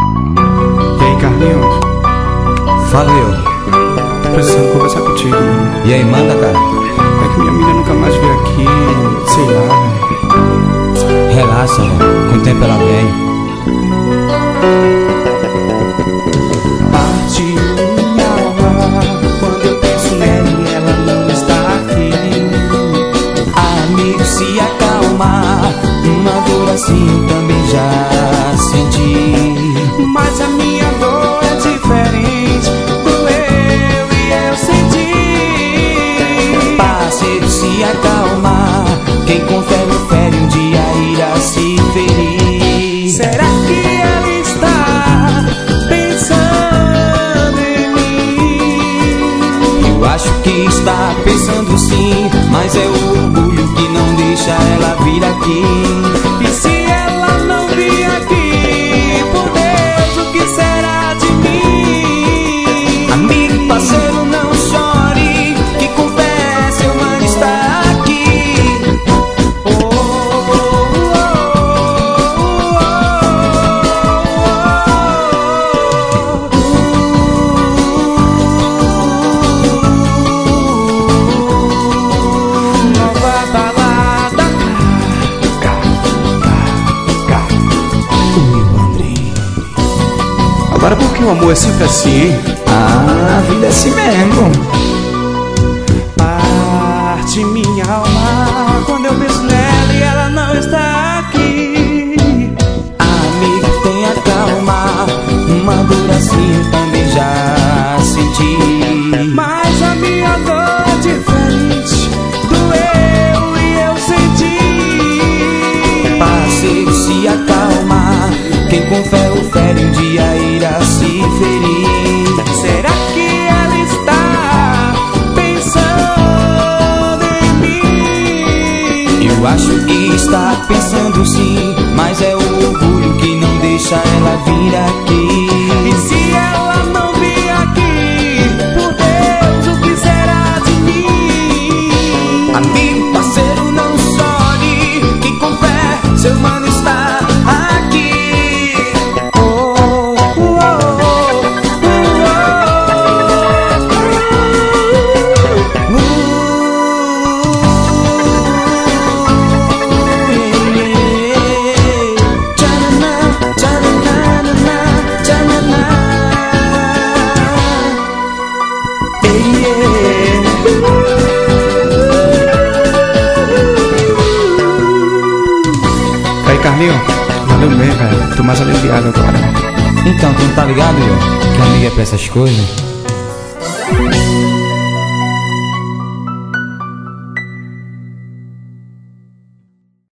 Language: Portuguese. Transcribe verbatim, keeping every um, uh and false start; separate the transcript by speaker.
Speaker 1: E aí, Carlinhos?
Speaker 2: Fala, eu.
Speaker 1: Tô precisando conversar contigo, mano.
Speaker 2: E aí, manda, cara?
Speaker 1: É que minha mina nunca mais veio aqui, sei lá, velho.
Speaker 2: Relaxa, velho. Com o tempo ela vem.
Speaker 1: Parte minha alma quando eu penso nela e ela não está aqui.
Speaker 2: Amigo, se acalma. Uma dor assim eu também já senti.
Speaker 1: Mas a minha dor é diferente. Doeu e eu senti.
Speaker 2: Parceiro, se acalma. Quem com fé não fere, um dia irá se ferir.
Speaker 1: Será que ela está pensando em mim?
Speaker 2: Eu acho que está pensando sim, mas é o orgulho que não deixa ela vir aqui.
Speaker 1: E se ela não vir aqui, por Deus, o que será de mim?
Speaker 2: Amigo, parceiro, não chore, que com fé seu mano está aqui.
Speaker 1: Oh, oh, oh, oh, oh. Nova balada. Agora por que o amor é sempre assim, hein?
Speaker 2: Ah, a vida é assim mesmo.
Speaker 1: Parte minha alma quando eu penso nela e ela não está aqui.
Speaker 2: Amigo, tenha calma. Uma dor assim eu também já senti.
Speaker 1: Mas a minha dor é diferente. Doeu e eu senti.
Speaker 2: Parceiro, se acalma. Quem com fé o fere, um dia irá se ferir.
Speaker 1: Será que ela está pensando em mim?
Speaker 2: Eu acho que está pensando sim, mas é o orgulho que não deixa ela vir aqui.
Speaker 1: E se ela não vir aqui, por Deus, o que será de mim?
Speaker 2: Amigo, parceiro, não chore, que com fé seu mano está aqui.
Speaker 1: Oh, oh, oh, oh, oh. Aí, Carlinhos, valeu bem, velho. Tô mais aliviado agora.
Speaker 2: Então, tu não tá ligado, eu? Que amigo é pra essas coisas?